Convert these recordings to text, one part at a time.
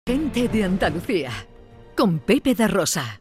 Gente de Andalucía, con Pepe da Rosa.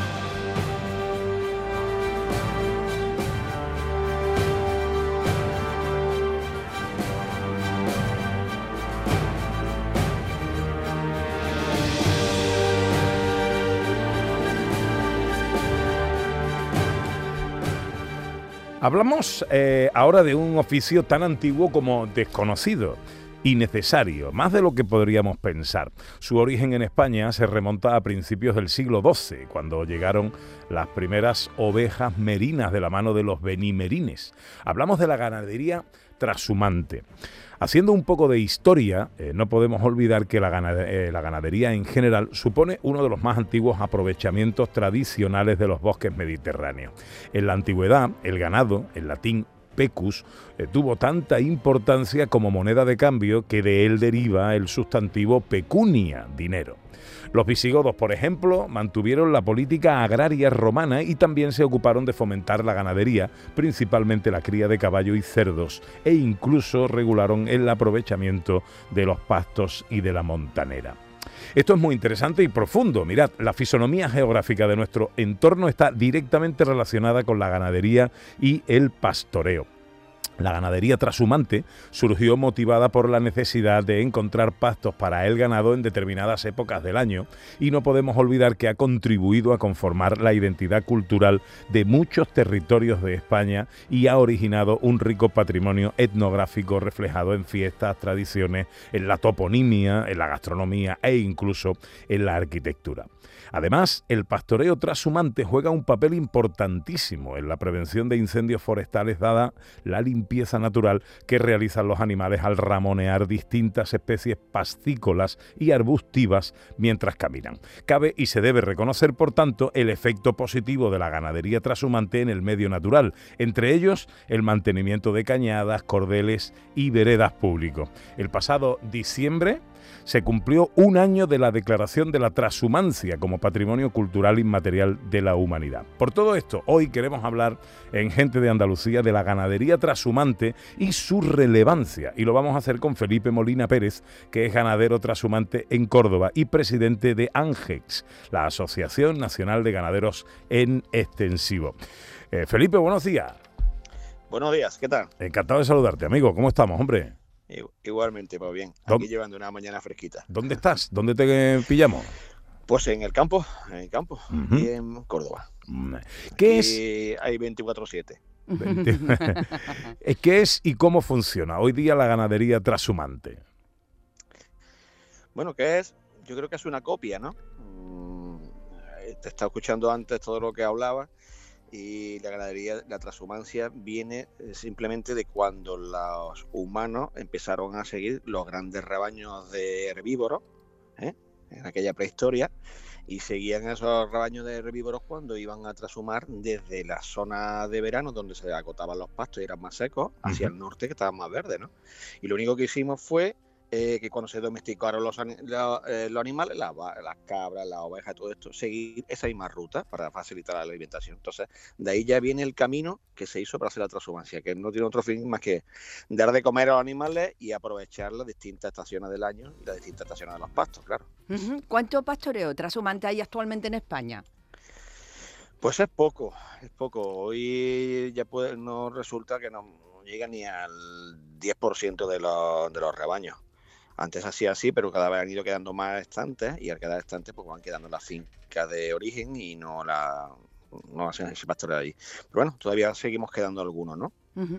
Hablamos ahora de un oficio tan antiguo como desconocido y necesario, más de lo que podríamos pensar. Su origen en España se remonta a principios del siglo XII, cuando llegaron las primeras ovejas merinas de la mano de los benimerines. Hablamos de la ganadería trashumante. Haciendo un poco de historia, no podemos olvidar que la ganadería en general supone uno de los más antiguos aprovechamientos tradicionales de los bosques mediterráneos. En la antigüedad, el ganado, en latín pecus, tuvo tanta importancia como moneda de cambio que de él deriva el sustantivo pecunia, dinero. Los visigodos, por ejemplo, mantuvieron la política agraria romana y también se ocuparon de fomentar la ganadería, principalmente la cría de caballo y cerdos, e incluso regularon el aprovechamiento de los pastos y de la montanera. Esto es muy interesante y profundo. Mirad, la fisonomía geográfica de nuestro entorno está directamente relacionada con la ganadería y el pastoreo. La ganadería trashumante surgió motivada por la necesidad de encontrar pastos para el ganado en determinadas épocas del año y no podemos olvidar que ha contribuido a conformar la identidad cultural de muchos territorios de España y ha originado un rico patrimonio etnográfico reflejado en fiestas, tradiciones, en la toponimia, en la gastronomía e incluso en la arquitectura. Además, el pastoreo trashumante juega un papel importantísimo en la prevención de incendios forestales dada la limpieza natural que realizan los animales al ramonear distintas especies pascícolas y arbustivas mientras caminan. Cabe y se debe reconocer, por tanto, el efecto positivo de la ganadería trashumante en el medio natural, entre ellos el mantenimiento de cañadas, cordeles y veredas públicos. El pasado diciembre se cumplió un año de la declaración de la trashumancia como patrimonio cultural inmaterial de la humanidad. Por todo esto, hoy queremos hablar en Gente de Andalucía de la ganadería trashumante y su relevancia. Y lo vamos a hacer con Felipe Molina Pérez, que es ganadero trashumante en Córdoba y presidente de ANGEX, la Asociación Nacional de Ganaderos en Extensivo. Felipe, buenos días. Buenos días, ¿qué tal? Encantado de saludarte, amigo. ¿Cómo estamos, hombre? Igualmente, pues bien, aquí llevando una mañana fresquita. ¿Dónde estás? ¿Dónde te pillamos? Pues en el campo, y en Córdoba. ¿Qué es? Hay 24/7. ¿Qué es y cómo funciona hoy día la ganadería trashumante? Bueno, ¿qué es? Yo creo que es una copia, ¿no? Te estaba escuchando antes todo lo que hablaba. Y la ganadería, la transhumancia viene simplemente de cuando los humanos empezaron a seguir los grandes rebaños de herbívoros, en aquella prehistoria, y seguían esos rebaños de herbívoros cuando iban a trashumar desde la zona de verano, donde se agotaban los pastos y eran más secos, hacia el norte, que estaban más verdes, ¿no? Y lo único que hicimos fue que cuando se domesticaron los animales, las cabras, las ovejas, todo esto, seguir esa misma ruta para facilitar la alimentación. Entonces, de ahí ya viene el camino que se hizo para hacer la transhumancia, que no tiene otro fin más que dar de comer a los animales y aprovechar las distintas estaciones del año y las distintas estaciones de los pastos, claro. ¿Cuánto pastoreo trashumante hay actualmente en España? Pues es poco. Hoy ya no resulta que no llega ni al 10% de los rebaños. Antes hacía así, pero cada vez han ido quedando más estantes y al quedar estantes pues van quedando las fincas de origen y no hacen ese pastoreo ahí. Pero bueno, todavía seguimos quedando algunos, ¿no?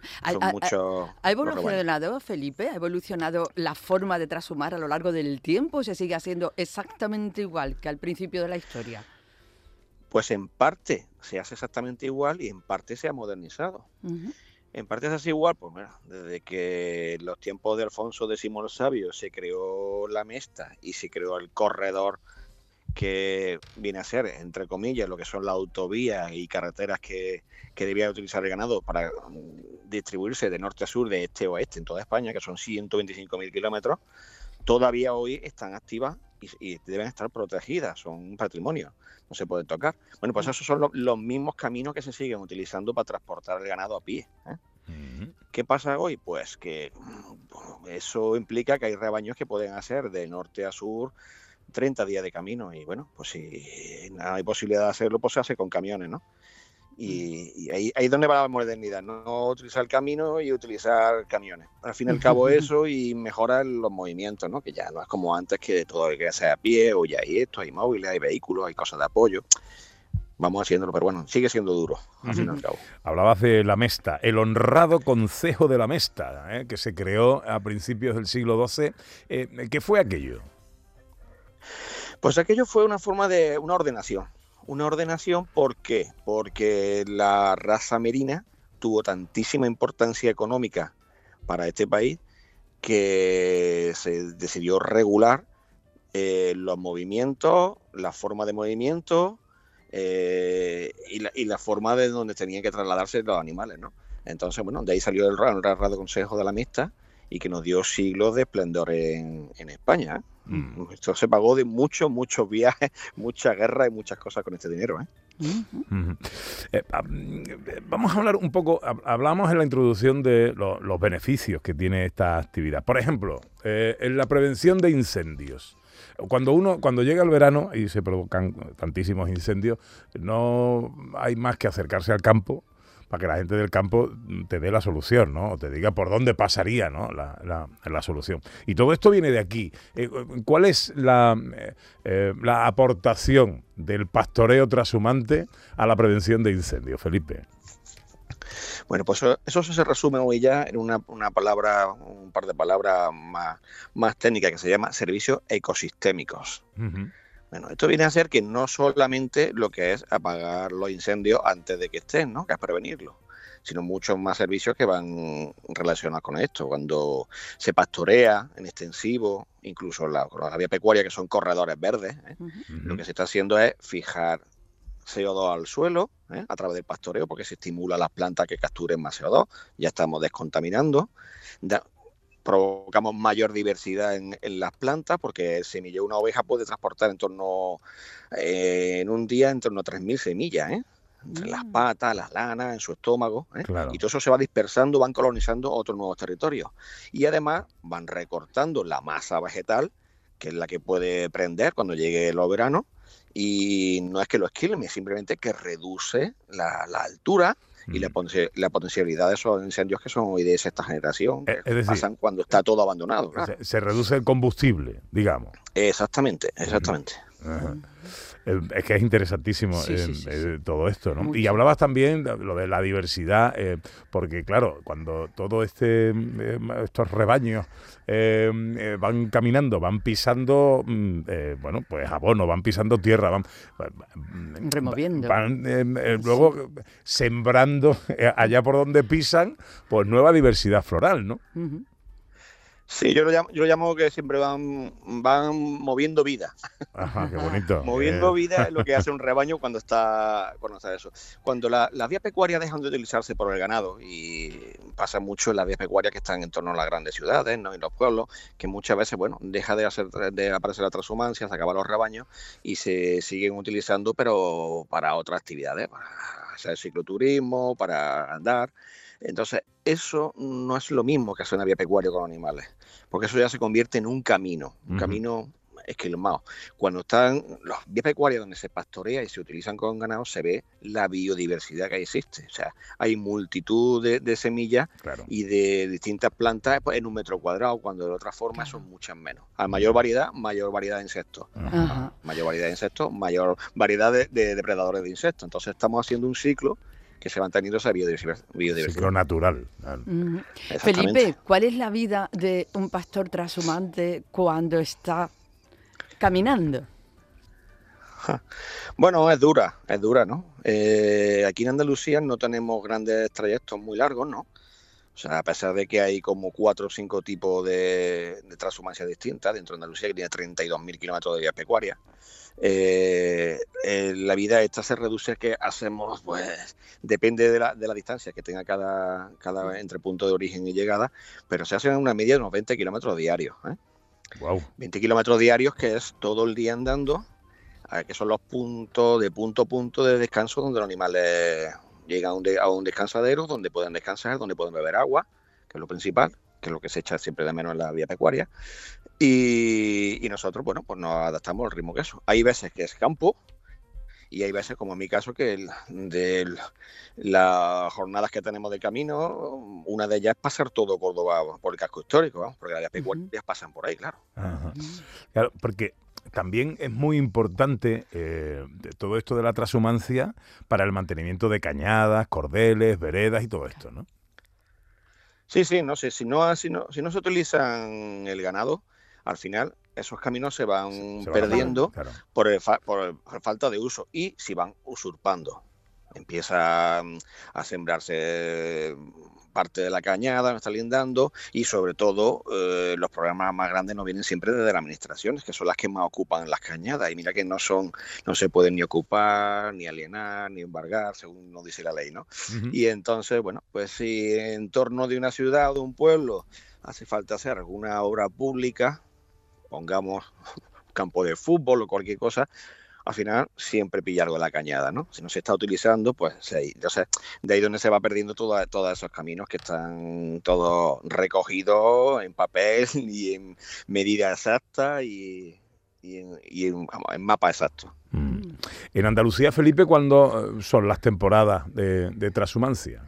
¿Ha evolucionado, Felipe? ¿Ha evolucionado la forma de trashumar a lo largo del tiempo o se sigue haciendo exactamente igual que al principio de la historia? Pues en parte se hace exactamente igual y en parte se ha modernizado. En parte es así igual, pues mira, desde que los tiempos de Alfonso X el Sabio se creó la mesta y se creó el corredor que viene a ser, entre comillas, lo que son las autovías y carreteras que debía utilizar el ganado para distribuirse de norte a sur, de este a oeste en toda España, que son 125.000 kilómetros, todavía hoy están activas y deben estar protegidas, son un patrimonio, no se pueden tocar. Bueno, pues esos son los mismos caminos que se siguen utilizando para transportar el ganado a pie, ¿eh? ¿Qué pasa hoy? Pues que eso implica que hay rebaños que pueden hacer de norte a sur 30 días de camino y bueno, pues si no hay posibilidad de hacerlo, pues se hace con camiones, ¿no? Y ahí es donde va la modernidad, no utilizar el camino y utilizar camiones. Al fin y al cabo eso y mejorar los movimientos, ¿no? Que ya no es como antes que todo hay que hacer a pie o ya hay esto, hay móviles, hay vehículos, hay cosas de apoyo. Vamos haciéndolo, pero bueno, sigue siendo duro, al fin y al cabo. Hablabas de la Mesta, el honrado Concejo de la Mesta, que se creó a principios del siglo XII. ¿Qué fue aquello? Pues aquello fue una forma de una ordenación. Una ordenación, ¿por qué? Porque la raza merina tuvo tantísima importancia económica para este país que se decidió regular los movimientos, la forma de movimiento y la forma de donde tenían que trasladarse los animales, ¿no? Entonces, bueno, de ahí salió el honrado Concejo de la Mesta y que nos dio siglos de esplendor en España, ¿eh? Esto se pagó de muchos viajes, muchas guerras y muchas cosas con este dinero, ¿eh? Vamos a hablar un poco, hablamos en la introducción de los beneficios que tiene esta actividad. Por ejemplo, en la prevención de incendios. Cuando llega el verano y se provocan tantísimos incendios, no hay más que acercarse al campo para que la gente del campo te dé la solución, ¿no? O te diga por dónde pasaría, ¿no? la solución. Y todo esto viene de aquí. ¿Cuál es la aportación del pastoreo trashumante a la prevención de incendios, Felipe? Bueno, pues eso se resume hoy ya en un par de palabras más técnicas que se llama servicios ecosistémicos. Bueno, esto viene a ser que no solamente lo que es apagar los incendios antes de que estén, ¿no? Que es prevenirlos, sino muchos más servicios que van relacionados con esto. Cuando se pastorea en extensivo, incluso la vía pecuaria, que son corredores verdes, lo que se está haciendo es fijar CO2 al suelo, a través del pastoreo, porque se estimula a las plantas que capturen más CO2, ya estamos descontaminando. Provocamos mayor diversidad en las plantas, porque el semillero de una oveja puede transportar en un día en torno a 3.000 semillas, entre las patas, las lanas, en su estómago, Claro. Y todo eso se va dispersando, van colonizando otros nuevos territorios. Y además van recortando la masa vegetal, que es la que puede prender cuando llegue los veranos, y no es que lo esquilme, simplemente que reduce la altura y la potencialidad de esos incendios que son hoy de sexta generación, que es decir, pasan cuando está todo abandonado. Claro. Se reduce el combustible, digamos. Exactamente. Ajá. Es que es interesantísimo todo esto, ¿no? Mucho. Y hablabas también de lo de la diversidad, porque claro, cuando todo estos rebaños van caminando, van pisando, pues abono, van pisando tierra, van removiendo, luego sembrando allá por donde pisan, pues nueva diversidad floral, ¿no? Sí, yo lo llamo que siempre van moviendo vida. Ajá, qué bonito. Moviendo vida es lo que hace un rebaño cuando está eso. Cuando las vías pecuarias dejan de utilizarse por el ganado, y pasa mucho en las vías pecuarias que están en torno a las grandes ciudades, ¿no? Y los pueblos, que muchas veces, deja de aparecer la transhumancia, se acaban los rebaños y se siguen utilizando, pero para otras actividades, para hacer cicloturismo, para andar. Entonces, eso no es lo mismo que hacer una vía pecuaria con animales, porque eso ya se convierte en un camino esquilmado. Cuando están las vías pecuarias donde se pastorea y se utilizan con ganado, se ve la biodiversidad que existe. O sea, hay multitud de semillas, claro, y de distintas plantas en un metro cuadrado, cuando de otra forma son muchas menos. A mayor variedad de insectos. Ajá. Mayor variedad de insectos, mayor variedad de depredadores de insectos. Entonces estamos haciendo un ciclo que se van teniendo esa biodiversidad. Ciclo natural. Claro. Felipe, ¿cuál es la vida de un pastor trashumante cuando está caminando? Bueno, es dura, ¿no? Aquí en Andalucía no tenemos grandes trayectos muy largos, ¿no? O sea, a pesar de que hay como 4 o 5 tipos de transhumancia distintas dentro de Andalucía, que tiene 32.000 kilómetros de vías pecuarias, la vida esta se reduce, que hacemos, pues, depende de la distancia que tenga cada entre punto de origen y llegada, pero se hacen una media de unos 20 kilómetros diarios, Wow. 20 kilómetros diarios, que es todo el día andando, que son los puntos de punto a punto de descanso donde los animales llegan a un descansadero donde pueden descansar, donde pueden beber agua, que es lo principal, que es lo que se echa siempre de menos en la vía pecuaria, Y nosotros, bueno, pues nos adaptamos al ritmo que eso. Hay veces que es campo y hay veces, como en mi caso, que de las jornadas que tenemos de camino, una de ellas es pasar todo Córdoba por el casco histórico, ¿vamos? Porque las pecuarias pasan por ahí, claro. Ajá. Claro, porque también es muy importante todo esto de la transhumancia para el mantenimiento de cañadas, cordeles, veredas y todo esto, ¿no? Sí, no sé, si no se utilizan el ganado, al final esos caminos se van perdiendo, claro, por falta de uso, y si van usurpando. Empieza a sembrarse parte de la cañada, está lindando, y sobre todo los problemas más grandes nos vienen siempre desde las administraciones, que son las que más ocupan las cañadas, y mira que no se pueden ni ocupar, ni alienar, ni embargar, según nos dice la ley, ¿no? Y entonces, bueno, pues si en torno de una ciudad o de un pueblo hace falta hacer alguna obra pública, pongamos campo de fútbol o cualquier cosa, al final siempre pilla algo de la cañada, ¿no? Si no se está utilizando, pues entonces de ahí donde se va perdiendo todos esos caminos que están todos recogidos en papel y en medida exacta y en mapa exacto. En Andalucía, Felipe, ¿cuándo son las temporadas de transhumancia?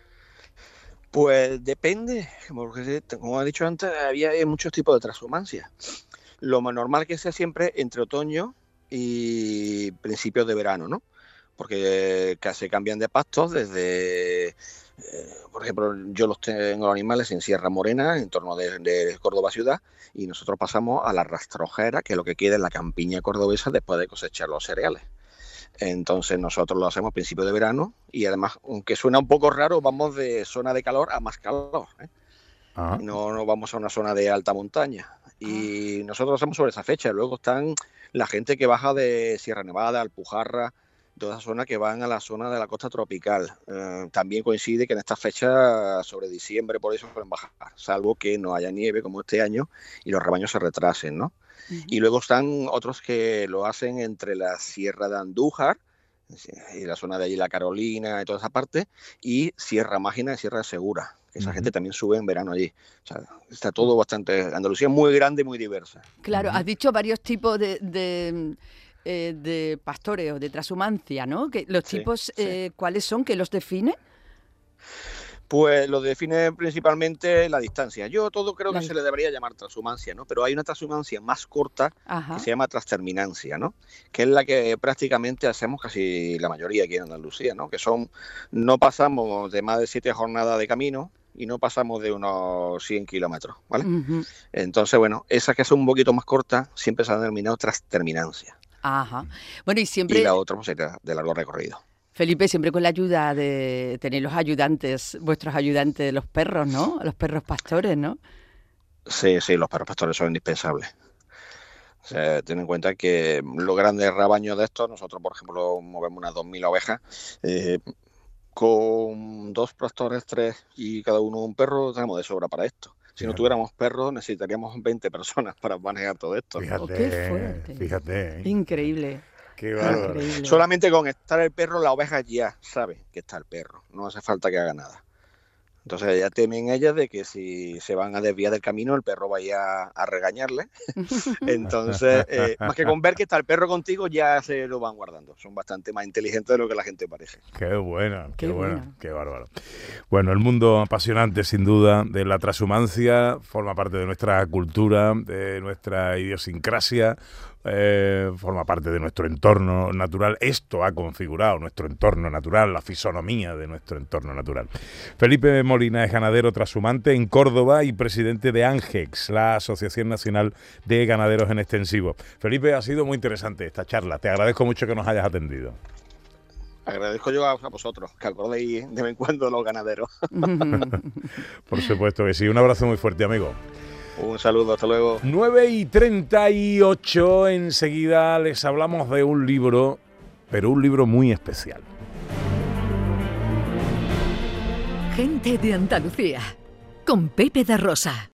Pues depende, porque como he dicho antes, hay muchos tipos de transhumancia. Lo más normal que sea siempre entre otoño y principios de verano, ¿no? Porque se cambian de pastos desde, por ejemplo, yo los tengo los animales en Sierra Morena, en torno de Córdoba ciudad, y nosotros pasamos a la rastrojera, que es lo que queda en la campiña cordobesa después de cosechar los cereales. Entonces nosotros lo hacemos a principios de verano y además, aunque suena un poco raro, vamos de zona de calor a más calor, ¿eh? No vamos a una zona de alta montaña. Y nosotros lo hacemos sobre esa fecha. Luego están la gente que baja de Sierra Nevada, Alpujarra, toda esa zona que van a la zona de la costa tropical. También coincide que en esta fecha, sobre diciembre, por eso pueden bajar, salvo que no haya nieve como este año y los rebaños se retrasen, ¿no? Y luego están otros que lo hacen entre la Sierra de Andújar y la zona de allí, la Carolina y toda esa parte, y Sierra Mágina y Sierra de Segura. Esa gente también sube en verano allí. O sea, está todo bastante... Andalucía es muy grande y muy diversa. Claro, has dicho varios tipos de pastoreo, de transhumancia, ¿no? Que los tipos, ¿cuáles son? ¿Qué los define? Pues lo define principalmente la distancia. Yo todo creo que se le debería llamar transhumancia, ¿no? Pero hay una transhumancia más corta que se llama transterminancia, ¿no? Que es la que prácticamente hacemos casi la mayoría aquí en Andalucía, ¿no? Que no pasamos de más de 7 jornadas de camino y no pasamos de unos 100 kilómetros, ¿vale? Entonces, bueno, esas que son un poquito más cortas siempre se han denominado transterminancia. Ajá. Bueno, y la otra pues sería de largo recorrido. Felipe, siempre con la ayuda de tener los ayudantes, vuestros ayudantes de los perros, ¿no? Los perros pastores, ¿no? Sí, los perros pastores son indispensables. O sea, ten en cuenta que los grandes rebaños de estos, nosotros, por ejemplo, movemos unas 2.000 ovejas, con 2 pastores, 3 y cada uno un perro, tenemos de sobra para esto. Si no tuviéramos perros, necesitaríamos 20 personas para manejar todo esto. Fíjate, qué fuerte. Fíjate. Increíble. Qué bárbaro. Solamente con estar el perro, la oveja ya sabe que está el perro. No hace falta que haga nada. Entonces ya temen ellas de que si se van a desviar del camino, el perro vaya a regañarle. Entonces, más que con ver que está el perro contigo, ya se lo van guardando. Son bastante más inteligentes de lo que la gente parece. Qué buena, qué bárbaro. Bueno, el mundo apasionante, sin duda, de la transhumancia, forma parte de nuestra cultura, de nuestra idiosincrasia, forma parte de nuestro entorno natural. Esto ha configurado nuestro entorno natural, la fisonomía de nuestro entorno natural. Felipe Molina es ganadero transhumante en Córdoba y presidente de ANGEX, la Asociación Nacional de Ganaderos en Extensivo. Felipe, ha sido muy interesante esta charla. Te agradezco mucho que nos hayas atendido. Agradezco yo a vosotros, que acordéis de vez en cuando de los ganaderos. Por supuesto que sí. Un abrazo muy fuerte, amigo. Un saludo, hasta luego. 9:38, enseguida les hablamos de un libro, pero un libro muy especial. Gente de Andalucía, con Pepe da Rosa.